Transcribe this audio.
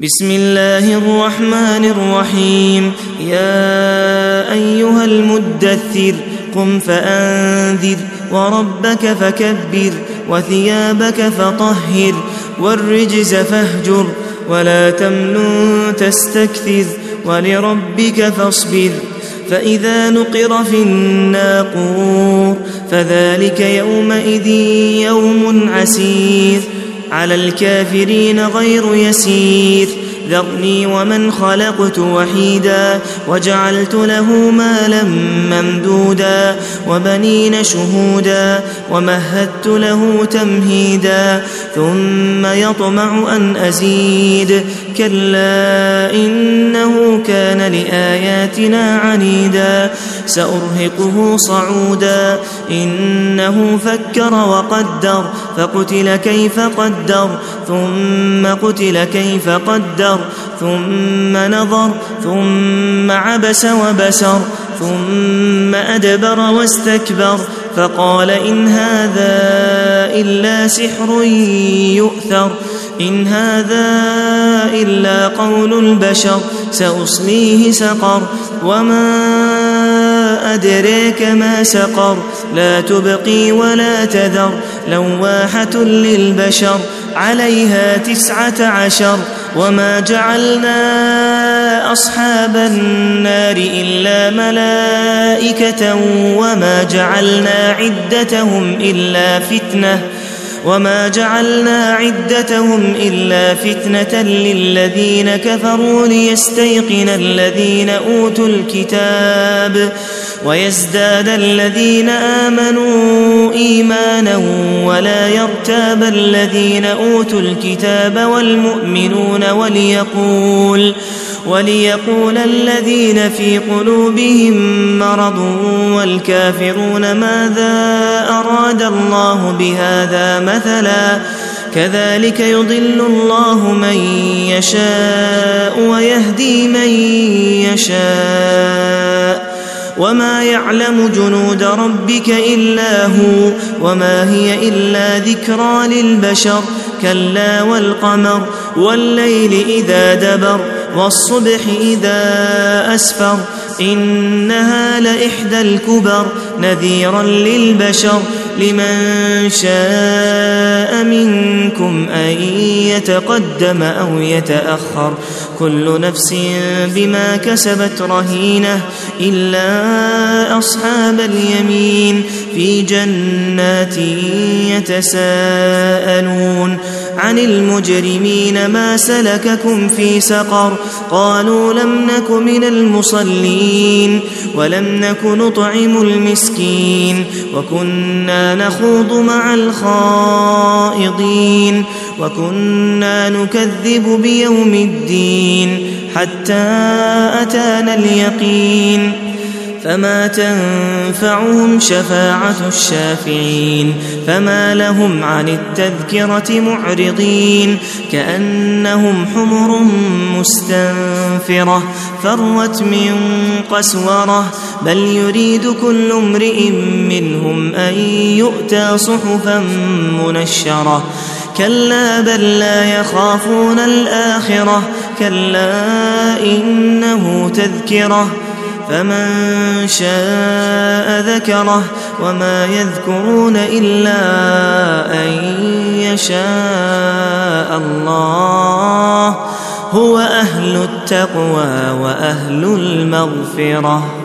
بسم الله الرحمن الرحيم. يا أيها المدثر قم فأنذر وربك فكبر وثيابك فطهر والرجز فاهجر ولا تمنن تستكثر ولربك فاصبر. فإذا نقر في الناقور فذلك يومئذ يوم عسير على الكافرين غير يسير. ذرني ومن خلقت وحيدا وجعلت له مالا ممدودا وبنين شهودا ومهدت له تمهيدا ثم يطمع أن أزيد كلا إنه كان لآياتنا عنيدا سأرهقه صعودا إنه فكر وقدر فقتل كيف قدر ثم قتل كيف قدر ثم نظر ثم عبس وبسر ثم أدبر واستكبر فقال إن هذا إلا سحر يؤثر إن هذا إلا قول البشر سأصليه سقر وما أدريك ما سقر لا تبقي ولا تذر لواحة للبشر عليها 19 وما جعلنا أصحاب النار إلا ملائكة وما جعلنا عدتهم إلا فتنة للذين كفروا ليستيقن الذين أوتوا الكتاب ويزداد الذين آمنوا إيمانا ولا يرتاب الذين أوتوا الكتاب والمؤمنون وليقول الذين في قلوبهم مرض والكافرون ماذا أراد الله بهذا مثلا كذلك يضل الله من يشاء ويهدي من يشاء وما يعلم جنود ربك إلا هو وما هي إلا ذكرى للبشر كلا والقمر والليل إذا دبر والصبح إذا أسفر إنها لإحدى الكبر نذيرا للبشر لمن شاء منكم أن يتقدم أو يتأخر كل نفس بما كسبت رهينة إلا أصحاب اليمين في جنات يتساءلون عن المجرمين ما سلككم في سقر قالوا لم نك من المصلين ولم نك نطعم المسكين وكنا نخوض مع الخائضين وكنا نكذب بيوم الدين حتى أتانا اليقين فما تنفعهم شفاعة الشافعين فما لهم عن التذكرة معرضين كأنهم حمر مستنفرة فرت من قسورة بل يريد كل امرئ منهم أن يؤتى صحفا منشرة كلا بل لا يخافون الآخرة كلا إنه تذكرة فمن شاء ذكره وما يذكرون إلا أن يشاء الله هو أهل التقوى وأهل المغفرة.